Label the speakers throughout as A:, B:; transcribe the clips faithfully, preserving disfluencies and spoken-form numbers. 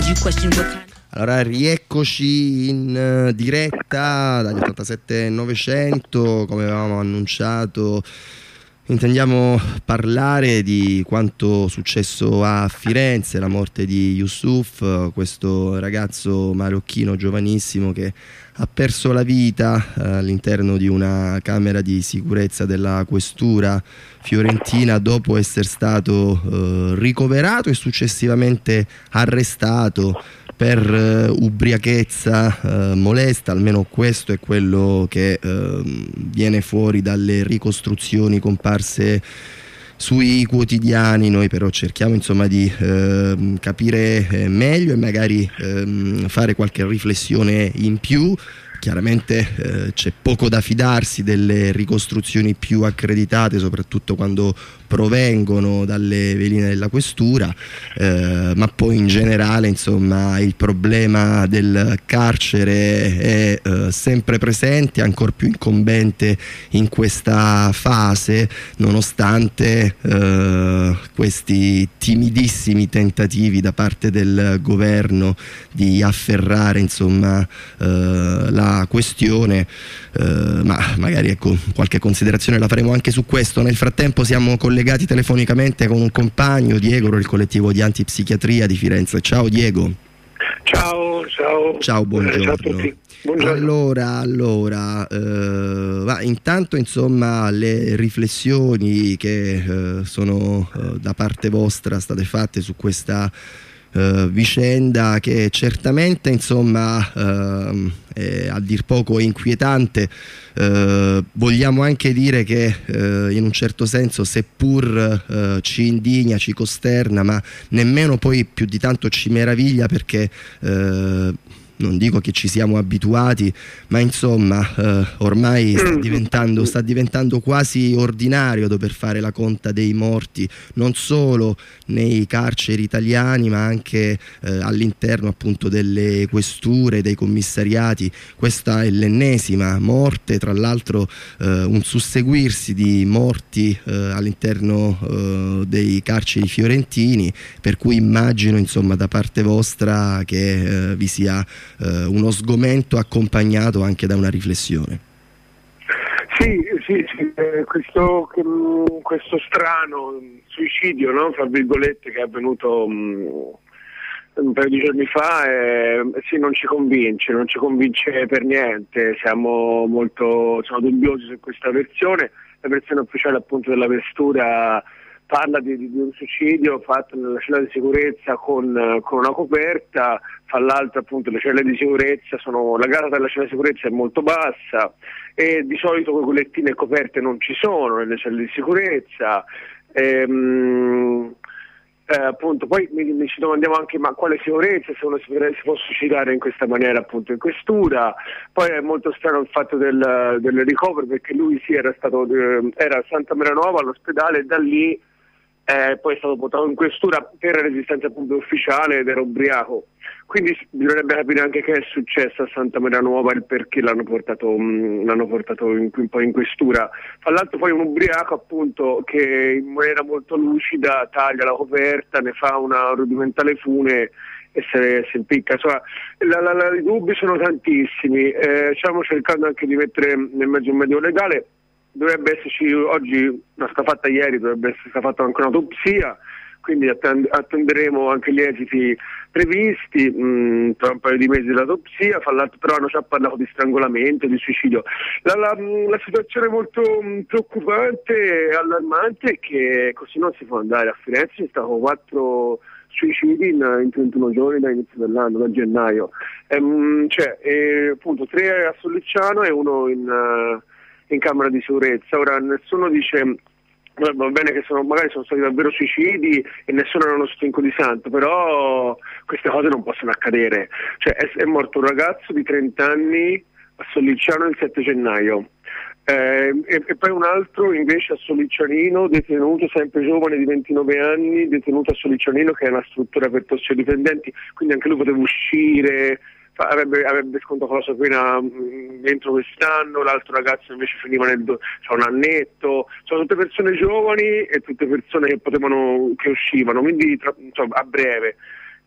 A: Allora, rieccoci in uh, diretta dagli ottantasette novecento, come avevamo annunciato. Intendiamo parlare di quanto successo a Firenze, la morte di Yusuf, questo ragazzo marocchino giovanissimo che ha perso la vita all'interno di una camera di sicurezza della questura fiorentina dopo essere stato eh, ricoverato e successivamente arrestato per uh, ubriachezza uh, molesta. Almeno questo è quello che uh, viene fuori dalle ricostruzioni comparse sui quotidiani. Noi però cerchiamo insomma di uh, capire eh, meglio e magari uh, fare qualche riflessione in più. Chiaramente eh, c'è poco da fidarsi delle ricostruzioni più accreditate, soprattutto quando provengono dalle veline della questura, eh, ma poi in generale insomma il problema del carcere è eh, sempre presente, ancor più incombente in questa fase, nonostante eh, questi timidissimi tentativi da parte del governo di afferrare insomma eh, la questione, eh, ma magari ecco qualche considerazione la faremo anche su questo. Nel frattempo siamo collegati telefonicamente con un compagno, Diego, del collettivo di antipsichiatria di Firenze. Ciao Diego.
B: Ciao, ciao.
A: Ciao, buongiorno.
B: Ciao a tutti. Buongiorno.
A: Allora, allora eh, va, intanto insomma le riflessioni che eh, sono eh, da parte vostra state fatte su questa Uh, vicenda che certamente insomma uh, è a dir poco inquietante. Uh, vogliamo anche dire che uh, in un certo senso, seppur uh, ci indigna, ci costerna, ma nemmeno poi più di tanto ci meraviglia, perché uh, non dico che ci siamo abituati, ma insomma eh, ormai sta diventando, sta diventando quasi ordinario dover fare la conta dei morti, non solo nei carceri italiani ma anche eh, all'interno appunto delle questure, dei commissariati. Questa è l'ennesima morte, tra l'altro eh, un susseguirsi di morti eh, all'interno eh, dei carceri fiorentini, per cui immagino insomma da parte vostra che eh, vi sia Uh, uno sgomento accompagnato anche da una riflessione.
B: Sì, sì, sì. Eh, questo, um, questo strano suicidio, no? Fra virgolette, che è avvenuto um, un paio di giorni fa, eh, sì, non ci convince, non ci convince per niente. Siamo molto siamo dubbiosi su questa versione. La versione ufficiale appunto della questura parla di, di un suicidio fatto nella cella di sicurezza con, con una coperta, fra l'altro appunto le celle di sicurezza sono, la grata della cella di sicurezza è molto bassa e di solito quelle culettine e coperte non ci sono nelle celle di sicurezza. Ehm, eh, appunto poi mi, mi ci domandiamo anche ma quale sicurezza, se uno si, si può suicidare in questa maniera appunto in questura. Poi è molto strano il fatto del, del ricovero, perché lui sì era stato eh, era a Santa Maria Nuova all'ospedale e da lì Eh, poi è stato portato in questura per resistenza pubblica ufficiale ed era ubriaco, quindi bisognerebbe capire anche che è successo a Santa Maria Nuova, il perché l'hanno portato, mh, l'hanno portato in, un po' in questura. Tra l'altro poi un ubriaco appunto che in maniera molto lucida taglia la coperta, ne fa una rudimentale fune e se, se impicca. Insomma, la, la, la, i dubbi sono tantissimi, eh, stiamo cercando anche di mettere nel mezzo un medio legale. Dovrebbe esserci oggi, non sta fatta ieri, dovrebbe essere stata fatta anche un'autopsia, quindi attend- attenderemo anche gli esiti previsti mh, tra un paio di mesi dell'autopsia. Fra l'altro però hanno già parlato di strangolamento, di suicidio. La, la, la situazione è molto mh, preoccupante e allarmante è che così non si può andare. A Firenze ci sono quattro suicidi in, in trentuno giorni da inizio dell'anno, da gennaio. Ehm, cioè, eh, appunto, tre a Sollicciano e uno in... Uh, in camera di sicurezza. Ora nessuno dice va bene che sono, magari sono stati davvero suicidi e nessuno era uno stinco di santo, però queste cose non possono accadere. Cioè è, è morto un ragazzo di trenta anni a Sollicciano il sette gennaio eh, e, e poi un altro invece a Solliccianino, detenuto sempre giovane di ventinove anni, detenuto a Solliccianino, che è una struttura per tossicodipendenti, quindi anche lui poteva uscire, Avrebbe, avrebbe scontato la sua pena mh, entro quest'anno. L'altro ragazzo invece finiva nel do- cioè un annetto. Sono tutte persone giovani e tutte persone che potevano che uscivano, quindi tra, insomma, a breve.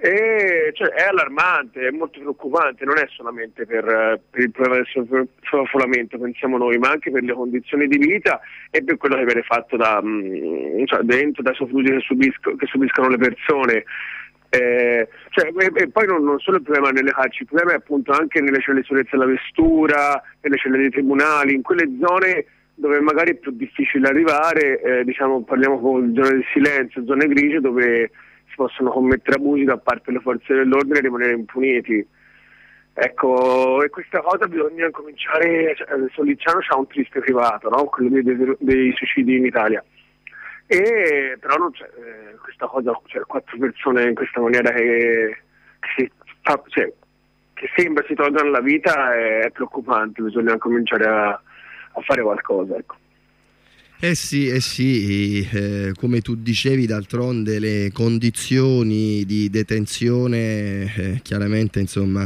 B: E cioè, è allarmante, è molto preoccupante, non è solamente per, per il problema del sovraffollamento, pensiamo noi, ma anche per le condizioni di vita e per quello che viene fatto da, cioè, dentro, dai sofrutti che, subisco, che subiscono le persone. Eh, cioè, e, e poi non, non solo il problema nelle carceri, il problema è appunto anche nelle celle di sicurezza della questura, nelle celle dei tribunali, in quelle zone dove magari è più difficile arrivare, eh, diciamo, parliamo con zone del silenzio, zone grigie dove si possono commettere abusi da parte delle forze dell'ordine e rimanere impuniti. Ecco, e questa cosa bisogna cominciare, cioè, Sollicciano c'ha un triste privato, no? Quello dei, dei, dei suicidi in Italia. E però non c'è eh, questa cosa, cioè quattro persone in questa maniera che, che, si, fa, cioè, che sembra si tolgano la vita è, è preoccupante, bisogna cominciare a, a fare qualcosa, ecco.
A: Eh sì, eh sì, eh, come tu dicevi, d'altronde le condizioni di detenzione eh, chiaramente insomma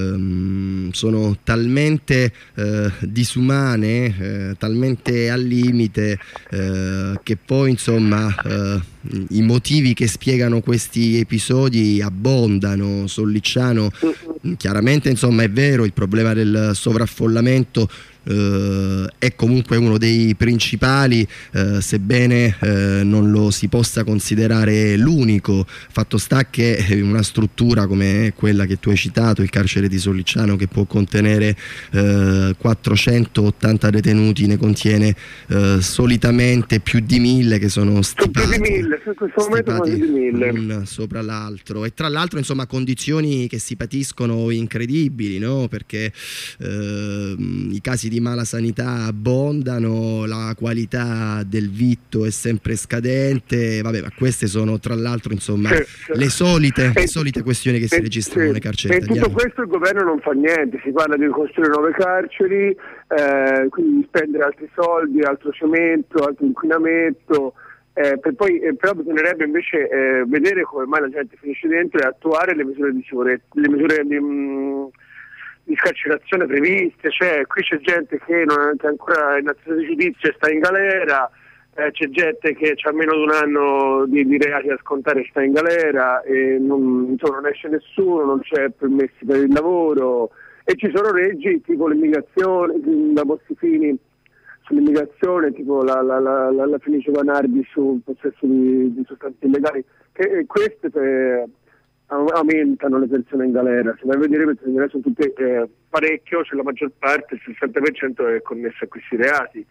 A: ehm, sono talmente eh, disumane, eh, talmente al limite eh, che poi insomma eh, i motivi che spiegano questi episodi abbondano. Sollicciano, chiaramente insomma è vero, il problema del sovraffollamento Uh, è comunque uno dei principali, uh, sebbene uh, non lo si possa considerare l'unico. Fatto sta che una struttura come quella che tu hai citato, il carcere di Sollicciano, che può contenere uh, quattrocentottanta detenuti, ne contiene uh, solitamente più di mille che sono stipati,
B: più di mille, in questo momento quasi di mille,
A: un sopra l'altro, e tra l'altro insomma condizioni che si patiscono incredibili, no? Perché uh, i casi di mala sanità abbondano, la qualità del vitto è sempre scadente, vabbè, ma queste sono tra l'altro insomma sì, sì. le solite, le solite questioni che e, si registrano sì. nelle carceri italiane.
B: E tutto questo il governo non fa niente, si parla di costruire nuove carceri, eh, quindi spendere altri soldi, altro cemento, altro inquinamento, eh, per poi, eh, però bisognerebbe invece eh, vedere come mai la gente finisce dentro e attuare le misure di sicurezza, le misure di... Mh, di scarcerazione previste. Cioè, qui c'è gente che, non, che ancora in attesa di giudizio sta in galera, eh, c'è gente che ha meno di un anno di, di reati da scontare e sta in galera, e non, insomma, non esce nessuno, non c'è permessi per il lavoro, e ci sono leggi tipo l'immigrazione, la Bossi-Fini sull'immigrazione, tipo la, la, la, la, la Fenice Vanardi sul possesso di, di sostanze illegali, che queste per, aumentano le persone in galera. Se vai a vedere, le persone in galera sono tutte eh, parecchio, cioè la maggior parte, il sessanta per cento è connesso a questi reati.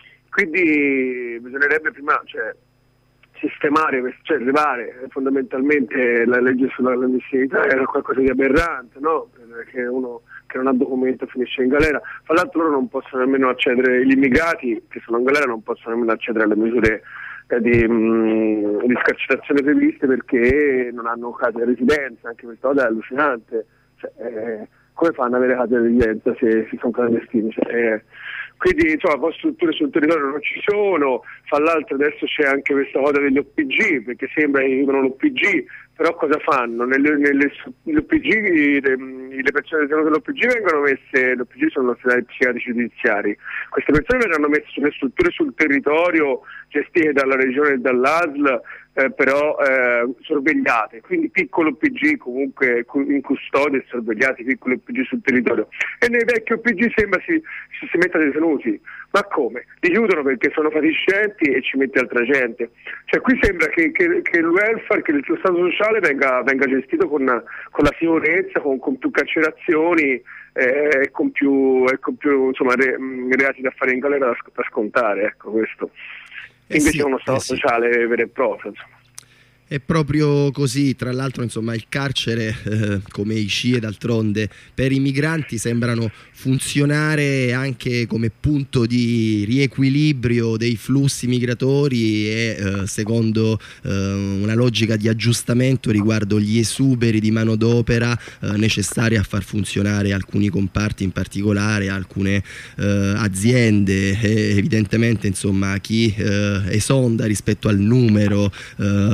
B: Quindi bisognerebbe prima, cioè, sistemare, cioè arrivare fondamentalmente la legge sulla clandestinità era qualcosa di aberrante, no? Perché uno che non ha documento finisce in galera. Fra l'altro loro non possono nemmeno accedere, gli immigrati che sono in galera non possono nemmeno accedere alle misure Di, mh, di scarcerazione previste perché non hanno case di residenza. Anche questa cosa è allucinante, cioè, eh, come fanno ad avere case di residenza se si sono clandestini? Cioè, eh, quindi insomma poi strutture sul territorio non ci sono. Fra l'altro adesso c'è anche questa cosa degli O P G, perché sembra che vivono l'O P G, però cosa fanno? Nelle, nelle, nelle O P G le, le persone che sono dell'O P G vengono messe, l'O P G sono gli ospedali psichiatrici giudiziari, queste persone verranno messe sulle strutture sul territorio gestite dalla regione e dall'A S L, eh, però eh, sorvegliate, quindi piccolo O P G comunque in custodia e sorvegliati, piccoli O P G sul territorio. E nei vecchi O P G sembra si, si, si metta detenuti. Ma come? Li chiudono perché sono fatiscenti e ci mette altra gente. Cioè qui sembra che, che, che il welfare, che il stato sociale venga, venga gestito con, con la sicurezza, con, con più carcerazioni e eh, con più, eh, con più insomma, re, reati da fare in galera da, da scontare, ecco questo.
A: Eh
B: Invece
A: sì,
B: è uno stato
A: eh sì.
B: sociale vero e proprio, insomma.
A: È proprio così. Tra l'altro insomma il carcere eh, come i C I E d'altronde per i migranti sembrano funzionare anche come punto di riequilibrio dei flussi migratori e eh, secondo eh, una logica di aggiustamento riguardo gli esuberi di manodopera eh, necessari a far funzionare alcuni comparti, in particolare alcune eh, aziende, e evidentemente insomma chi eh, esonda rispetto al numero eh,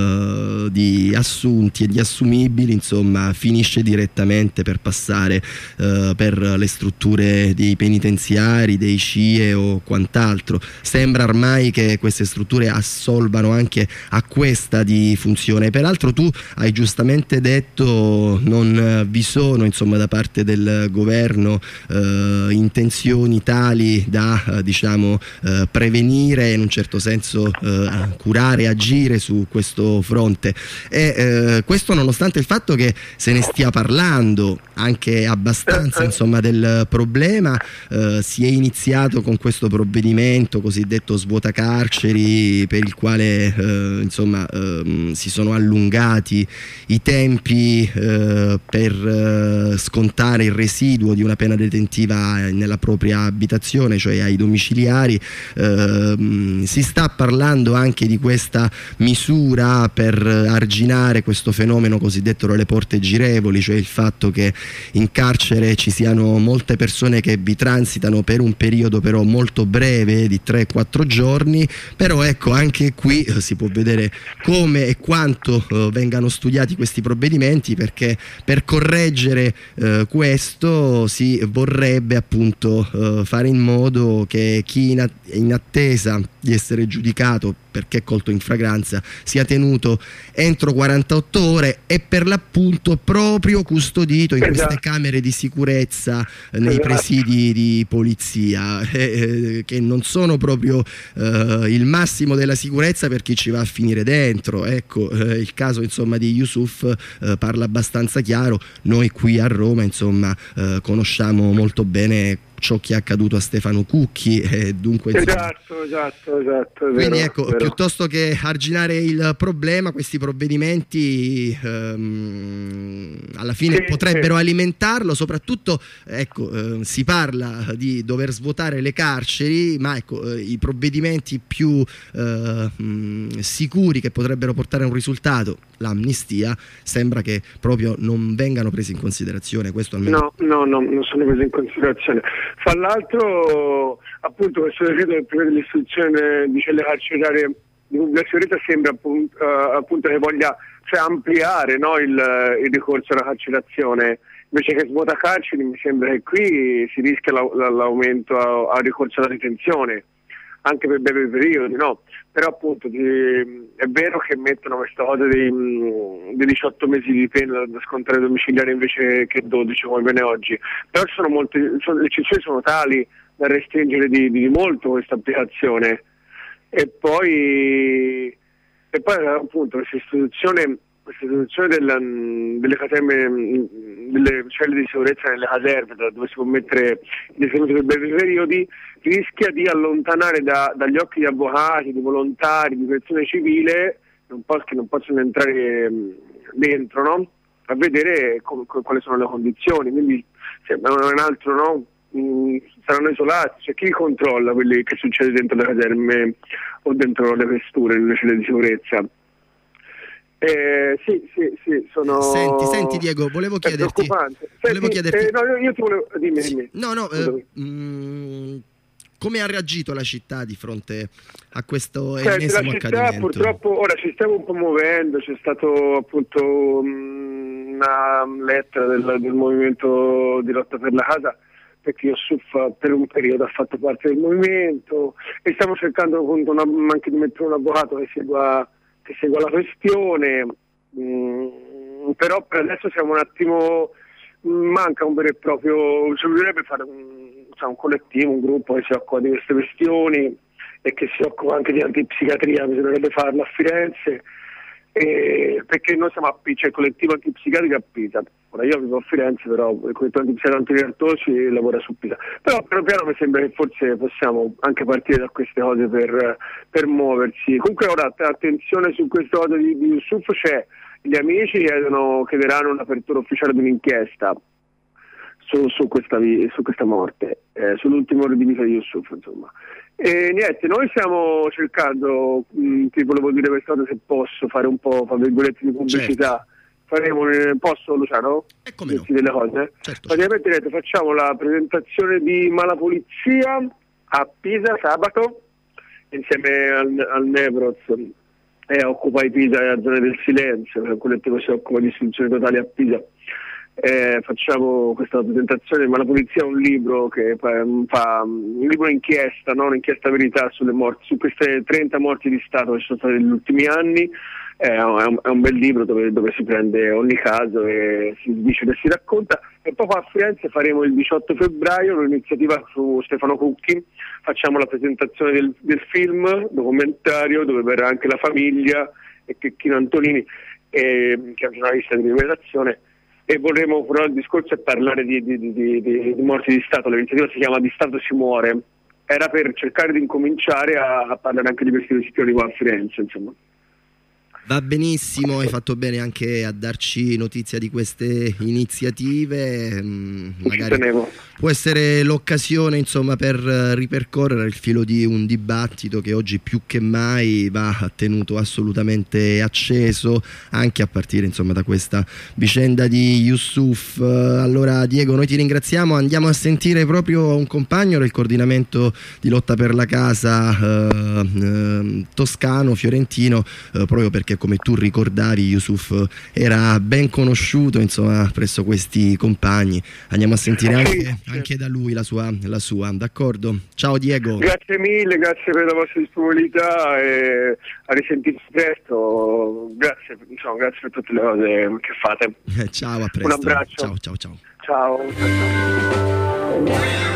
A: uh, di assunti e di assumibili, insomma, finisce direttamente per passare uh, per le strutture dei penitenziari, dei C I E o quant'altro. Sembra ormai che queste strutture assolvano anche a questa di funzione. Peraltro tu hai giustamente detto non vi sono, insomma, da parte del governo uh, intenzioni tali da uh, diciamo uh, prevenire, in un certo senso uh, curare, agire su questo fronte, e uh, questo nonostante il fatto che se ne stia parlando anche abbastanza, insomma, del problema. Uh, si è iniziato con questo provvedimento cosiddetto svuotacarceri, per il quale uh, insomma uh, si sono allungati i tempi uh, per uh, scontare il residuo di una pena detentiva nella propria abitazione, cioè ai domiciliari. Uh, si sta parlando anche di questa misura per arginare questo fenomeno cosiddetto delle porte girevoli, cioè il fatto che in carcere ci siano molte persone che vi transitano per un periodo però molto breve di tre quattro giorni. Però ecco, anche qui eh, si può vedere come e quanto eh, vengano studiati questi provvedimenti, perché per correggere eh, questo si vorrebbe appunto eh, fare in modo che chi in, in attesa di essere giudicato perché colto in fragranza sia tenuto entro quarantotto ore e per l'appunto proprio custodito in
B: esatto.
A: queste camere di sicurezza eh, nei
B: esatto.
A: presidi di polizia, eh, eh, che non sono proprio eh, il massimo della sicurezza per chi ci va a finire dentro. Ecco, eh, il caso insomma di Yusuf eh, parla abbastanza chiaro. Noi qui a Roma insomma eh, conosciamo molto bene ciò che è accaduto a Stefano Cucchi, e dunque
B: esatto, esatto, esatto,
A: quindi
B: vero,
A: ecco,
B: vero.
A: piuttosto che arginare il problema, questi provvedimenti ehm, alla fine
B: sì,
A: potrebbero
B: sì.
A: alimentarlo. Soprattutto ecco, eh, si parla di dover svuotare le carceri, ma ecco, eh, i provvedimenti più eh, mh, sicuri che potrebbero portare a un risultato, l'amnistia, sembra che proprio non vengano presi in considerazione. Questo almeno
B: no, no, no, non sono presi in considerazione. Fra l'altro, appunto, questo decreto del primo dell'istruzione di celle carcerarie di pubblica sicurezza sembra appunto, uh, appunto che voglia, cioè, ampliare, no, il, il ricorso alla carcerazione, invece che svuota carceri. Mi sembra che qui si rischia la, l'aumento al ricorso alla detenzione anche per brevi periodi, no? Però appunto di, è vero che mettono questa cosa dei, dei diciotto mesi di pena da scontare domiciliare invece che dodici come viene oggi, però ci sono molte, sono, le eccezioni sono tali da restringere di, di molto questa applicazione. E poi, e poi appunto questa istituzione, questa istituzione della, delle caserme, delle celle di sicurezza nelle caserme dove si può mettere i detenuti per brevi periodi, rischia di allontanare da, dagli occhi di avvocati, di volontari, di persone civile, non posso, che non possono entrare dentro, no? A vedere com, quali sono le condizioni. Quindi sembra un altro, no? Mm, saranno isolati, cioè chi controlla quelli che succede dentro le caserme o dentro le questure, nelle celle di sicurezza? Eh, sì, sì, sì, sono...
A: Senti, senti Diego, volevo chiederti...
B: Senti,
A: volevo chiederti...
B: Eh, no, io, io ti volevo... Dimmi,
A: sì,
B: dimmi.
A: No, no, eh, mh, come ha reagito la città di fronte a questo
B: Senti,
A: ennesimo
B: la città
A: accadimento?
B: purtroppo, ora ci stiamo un po' muovendo, c'è stato appunto mh, una lettera del, del movimento di lotta per la casa, perché Yusuf per un periodo ha fatto parte del movimento, e stiamo cercando appunto una, anche di mettere un avvocato che segua, che segua la questione, mh, però per adesso siamo un attimo, manca un vero e proprio, ci bisognerebbe fare un, cioè un collettivo, un gruppo che si occupa di queste questioni e che si occupa anche di antipsichiatria, bisognerebbe farlo a Firenze, eh, perché noi siamo a Pisa, c'è il collettivo antipsichiatrico a Pisa. Ora io vivo a Firenze, però il collettivo antipsichiatrico Antoniartosi lavora su Pisa. Però piano piano mi sembra che forse possiamo anche partire da queste cose per, per muoversi. Comunque ora attenzione su questa cosa di, di Yusuf, c'è, gli amici chiedono, chiederanno un'apertura ufficiale di un'inchiesta su, su, questa, su questa morte, eh, sull'ultimo ore di vita di Yusuf, insomma. E niente, noi stiamo cercando, mh, ti volevo dire questa cosa, se posso fare un po', fra virgolette, di pubblicità. Certo. Faremo, posso Luciano?
A: E come no?
B: Delle cose?
A: Certo,
B: praticamente certo. Facciamo la presentazione di Malapulizia a Pisa sabato insieme al, al Nevroz e occupa i Pisa e la zona del silenzio, quello che si occupa di istituzioni totali a Pisa. Eh, facciamo questa presentazione, ma la polizia è un libro che fa, fa un libro inchiesta, no? Un'inchiesta verità sulle morti, su queste trenta morti di Stato che sono state negli ultimi anni. È un, è un bel libro dove, dove si prende ogni caso e si dice che si racconta. E poi qua a Firenze faremo il diciotto febbraio un'iniziativa su Stefano Cucchi, facciamo la presentazione del, del film documentario dove verrà anche la famiglia e Checchino Antolini, e, che è un giornalista di rivelazione. E vorremmo, però il discorso è parlare di, di, di, di, di morti di Stato. L'iniziativa si chiama Di Stato si muore, era per cercare di incominciare a, a parlare anche di questi questioni qua a Firenze, insomma.
A: Va benissimo, hai fatto bene anche a darci notizia di queste iniziative, magari può essere l'occasione, insomma, per ripercorrere il filo di un dibattito che oggi più che mai va tenuto assolutamente acceso, anche a partire, insomma, da questa vicenda di Yusuf. Allora Diego, noi ti ringraziamo, andiamo a sentire proprio un compagno del coordinamento di lotta per la casa eh, eh, toscano, fiorentino, eh, proprio perché, come tu ricordavi, Yusuf era ben conosciuto, insomma, presso questi compagni. Andiamo a sentire anche, anche da lui la sua, la sua, d'accordo? Ciao Diego.
B: Grazie mille, grazie per la vostra disponibilità e a risentirci presto. Grazie, diciamo, grazie per tutte le cose che fate.
A: Ciao, a presto.
B: Un abbraccio.
A: Ciao, ciao, ciao.
B: Ciao. Ciao.